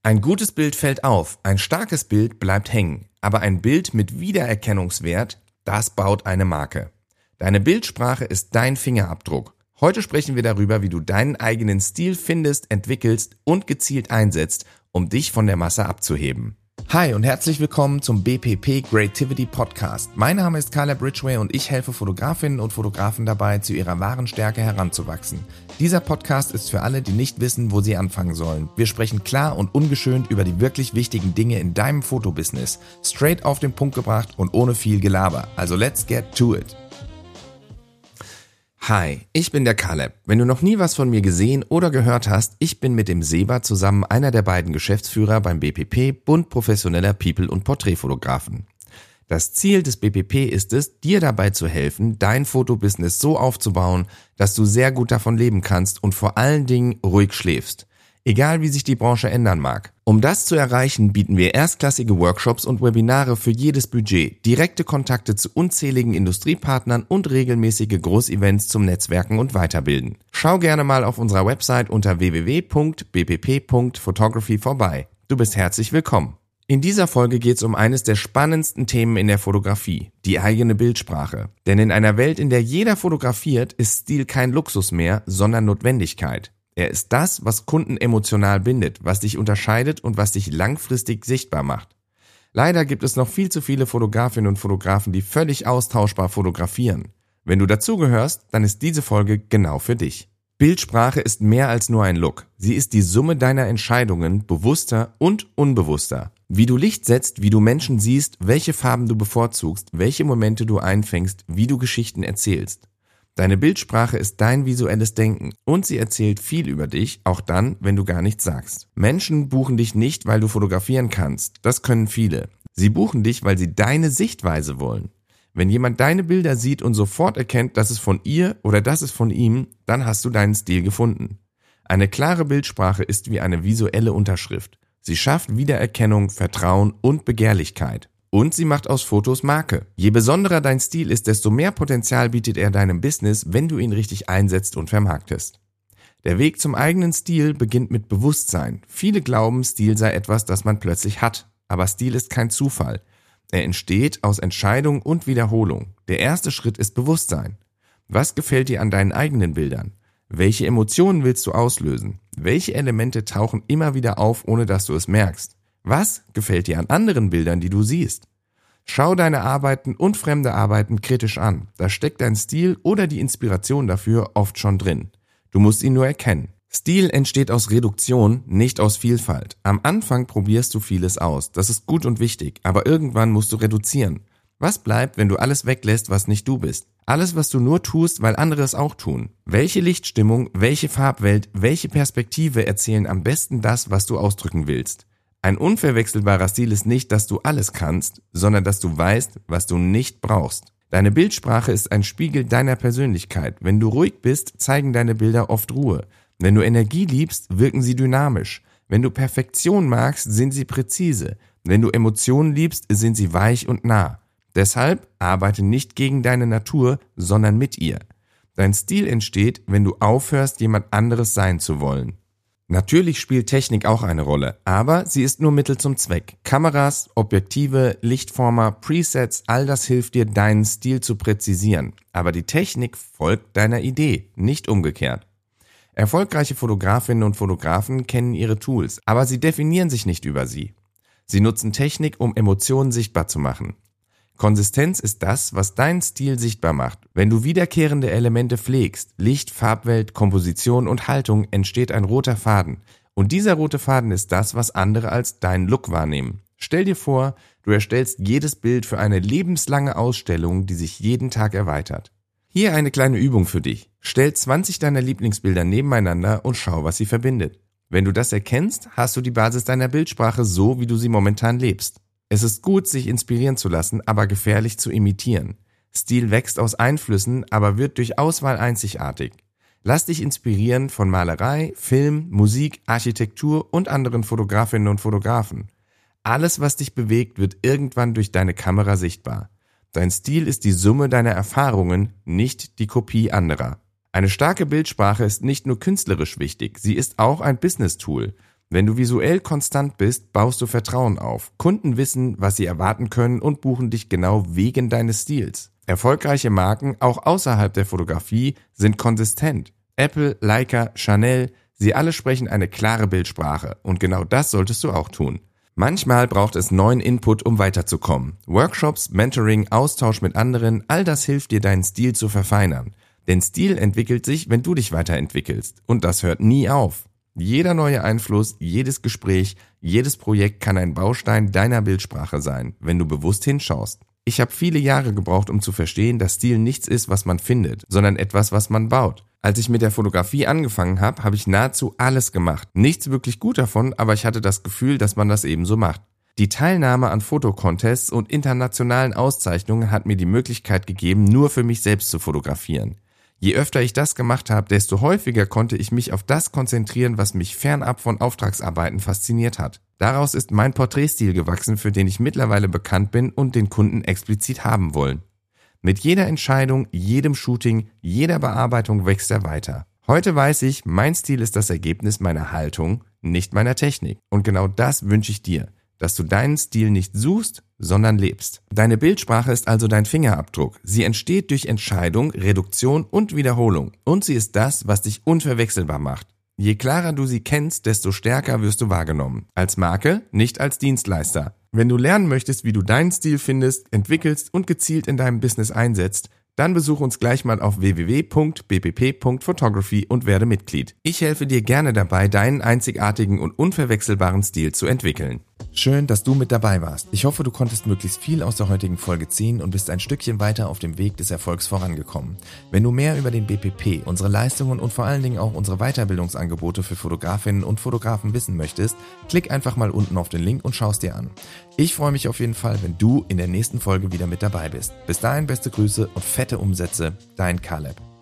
Ein gutes Bild fällt auf, ein starkes Bild bleibt hängen, aber ein Bild mit Wiedererkennungswert, das baut eine Marke. Deine Bildsprache ist dein Fingerabdruck. Heute sprechen wir darüber, wie du deinen eigenen Stil findest, entwickelst und gezielt einsetzt, um dich von der Masse abzuheben. Hi und herzlich willkommen zum BPP Creativity Podcast. Mein Name ist Caleb Ridgway und ich helfe Fotografinnen und Fotografen dabei, zu ihrer wahren Stärke heranzuwachsen. Dieser Podcast ist für alle, die nicht wissen, wo sie anfangen sollen. Wir sprechen klar und ungeschönt über die wirklich wichtigen Dinge in deinem Fotobusiness. Straight auf den Punkt gebracht und ohne viel Gelaber. Also let's get to it. Hi, ich bin der Caleb. Wenn du noch nie was von mir gesehen oder gehört hast, ich bin mit dem Seba zusammen einer der beiden Geschäftsführer beim BPP, Bund professioneller People- und Porträtfotografen. Das Ziel des BPP ist es, dir dabei zu helfen, dein Fotobusiness so aufzubauen, dass du sehr gut davon leben kannst und vor allen Dingen ruhig schläfst. Egal wie sich die Branche ändern mag. Um das zu erreichen, bieten wir erstklassige Workshops und Webinare für jedes Budget, direkte Kontakte zu unzähligen Industriepartnern und regelmäßige Großevents zum Netzwerken und Weiterbilden. Schau gerne mal auf unserer Website unter www.bpp.photography vorbei. Du bist herzlich willkommen. In dieser Folge geht es um eines der spannendsten Themen in der Fotografie, die eigene Bildsprache. Denn in einer Welt, in der jeder fotografiert, ist Stil kein Luxus mehr, sondern Notwendigkeit. Er ist das, was Kunden emotional bindet, was dich unterscheidet und was dich langfristig sichtbar macht. Leider gibt es noch viel zu viele Fotografinnen und Fotografen, die völlig austauschbar fotografieren. Wenn du dazugehörst, dann ist diese Folge genau für dich. Bildsprache ist mehr als nur ein Look. Sie ist die Summe deiner Entscheidungen, bewusster und unbewusster. Wie du Licht setzt, wie du Menschen siehst, welche Farben du bevorzugst, welche Momente du einfängst, wie du Geschichten erzählst. Deine Bildsprache ist dein visuelles Denken und sie erzählt viel über dich, auch dann, wenn du gar nichts sagst. Menschen buchen dich nicht, weil du fotografieren kannst. Das können viele. Sie buchen dich, weil sie deine Sichtweise wollen. Wenn jemand deine Bilder sieht und sofort erkennt, das ist von ihr oder das ist von ihm, dann hast du deinen Stil gefunden. Eine klare Bildsprache ist wie eine visuelle Unterschrift. Sie schafft Wiedererkennung, Vertrauen und Begehrlichkeit. Und sie macht aus Fotos Marke. Je besonderer dein Stil ist, desto mehr Potenzial bietet er deinem Business, wenn du ihn richtig einsetzt und vermarktest. Der Weg zum eigenen Stil beginnt mit Bewusstsein. Viele glauben, Stil sei etwas, das man plötzlich hat. Aber Stil ist kein Zufall. Er entsteht aus Entscheidung und Wiederholung. Der erste Schritt ist Bewusstsein. Was gefällt dir an deinen eigenen Bildern? Welche Emotionen willst du auslösen? Welche Elemente tauchen immer wieder auf, ohne dass du es merkst? Was gefällt dir an anderen Bildern, die du siehst? Schau deine Arbeiten und fremde Arbeiten kritisch an. Da steckt dein Stil oder die Inspiration dafür oft schon drin. Du musst ihn nur erkennen. Stil entsteht aus Reduktion, nicht aus Vielfalt. Am Anfang probierst du vieles aus. Das ist gut und wichtig, aber irgendwann musst du reduzieren. Was bleibt, wenn du alles weglässt, was nicht du bist? Alles, was du nur tust, weil andere es auch tun. Welche Lichtstimmung, welche Farbwelt, welche Perspektive erzählen am besten das, was du ausdrücken willst? Ein unverwechselbarer Stil ist nicht, dass du alles kannst, sondern dass du weißt, was du nicht brauchst. Deine Bildsprache ist ein Spiegel deiner Persönlichkeit. Wenn du ruhig bist, zeigen deine Bilder oft Ruhe. Wenn du Energie liebst, wirken sie dynamisch. Wenn du Perfektion magst, sind sie präzise. Wenn du Emotionen liebst, sind sie weich und nah. Deshalb arbeite nicht gegen deine Natur, sondern mit ihr. Dein Stil entsteht, wenn du aufhörst, jemand anderes sein zu wollen. Natürlich spielt Technik auch eine Rolle, aber sie ist nur Mittel zum Zweck. Kameras, Objektive, Lichtformer, Presets, all das hilft dir, deinen Stil zu präzisieren. Aber die Technik folgt deiner Idee, nicht umgekehrt. Erfolgreiche Fotografinnen und Fotografen kennen ihre Tools, aber sie definieren sich nicht über sie. Sie nutzen Technik, um Emotionen sichtbar zu machen. Konsistenz ist das, was deinen Stil sichtbar macht. Wenn du wiederkehrende Elemente pflegst, Licht, Farbwelt, Komposition und Haltung, entsteht ein roter Faden. Und dieser rote Faden ist das, was andere als deinen Look wahrnehmen. Stell dir vor, du erstellst jedes Bild für eine lebenslange Ausstellung, die sich jeden Tag erweitert. Hier eine kleine Übung für dich. Stell 20 deiner Lieblingsbilder nebeneinander und schau, was sie verbindet. Wenn du das erkennst, hast du die Basis deiner Bildsprache so, wie du sie momentan lebst. Es ist gut, sich inspirieren zu lassen, aber gefährlich zu imitieren. Stil wächst aus Einflüssen, aber wird durch Auswahl einzigartig. Lass dich inspirieren von Malerei, Film, Musik, Architektur und anderen Fotografinnen und Fotografen. Alles, was dich bewegt, wird irgendwann durch deine Kamera sichtbar. Dein Stil ist die Summe deiner Erfahrungen, nicht die Kopie anderer. Eine starke Bildsprache ist nicht nur künstlerisch wichtig, sie ist auch ein Business-Tool. Wenn du visuell konstant bist, baust du Vertrauen auf. Kunden wissen, was sie erwarten können und buchen dich genau wegen deines Stils. Erfolgreiche Marken, auch außerhalb der Fotografie, sind konsistent. Apple, Leica, Chanel, sie alle sprechen eine klare Bildsprache und genau das solltest du auch tun. Manchmal braucht es neuen Input, um weiterzukommen. Workshops, Mentoring, Austausch mit anderen, all das hilft dir, deinen Stil zu verfeinern. Denn Stil entwickelt sich, wenn du dich weiterentwickelst. Und das hört nie auf. Jeder neue Einfluss, jedes Gespräch, jedes Projekt kann ein Baustein deiner Bildsprache sein, wenn du bewusst hinschaust. Ich habe viele Jahre gebraucht, um zu verstehen, dass Stil nichts ist, was man findet, sondern etwas, was man baut. Als ich mit der Fotografie angefangen habe, habe ich nahezu alles gemacht. Nichts wirklich gut davon, aber ich hatte das Gefühl, dass man das eben so macht. Die Teilnahme an Fotocontests und internationalen Auszeichnungen hat mir die Möglichkeit gegeben, nur für mich selbst zu fotografieren. Je öfter ich das gemacht habe, desto häufiger konnte ich mich auf das konzentrieren, was mich fernab von Auftragsarbeiten fasziniert hat. Daraus ist mein Porträtstil gewachsen, für den ich mittlerweile bekannt bin und den Kunden explizit haben wollen. Mit jeder Entscheidung, jedem Shooting, jeder Bearbeitung wächst er weiter. Heute weiß ich, mein Stil ist das Ergebnis meiner Haltung, nicht meiner Technik. Und genau das wünsche ich dir, dass du deinen Stil nicht suchst, sondern lebst. Deine Bildsprache ist also dein Fingerabdruck. Sie entsteht durch Entscheidung, Reduktion und Wiederholung. Und sie ist das, was dich unverwechselbar macht. Je klarer du sie kennst, desto stärker wirst du wahrgenommen. Als Marke, nicht als Dienstleister. Wenn du lernen möchtest, wie du deinen Stil findest, entwickelst und gezielt in deinem Business einsetzt, dann besuch uns gleich mal auf www.bpp.photography und werde Mitglied. Ich helfe dir gerne dabei, deinen einzigartigen und unverwechselbaren Stil zu entwickeln. Schön, dass du mit dabei warst. Ich hoffe, du konntest möglichst viel aus der heutigen Folge ziehen und bist ein Stückchen weiter auf dem Weg des Erfolgs vorangekommen. Wenn du mehr über den BPP, unsere Leistungen und vor allen Dingen auch unsere Weiterbildungsangebote für Fotografinnen und Fotografen wissen möchtest, klick einfach mal unten auf den Link und schau es dir an. Ich freue mich auf jeden Fall, wenn du in der nächsten Folge wieder mit dabei bist. Bis dahin beste Grüße und fette Umsätze, dein Caleb.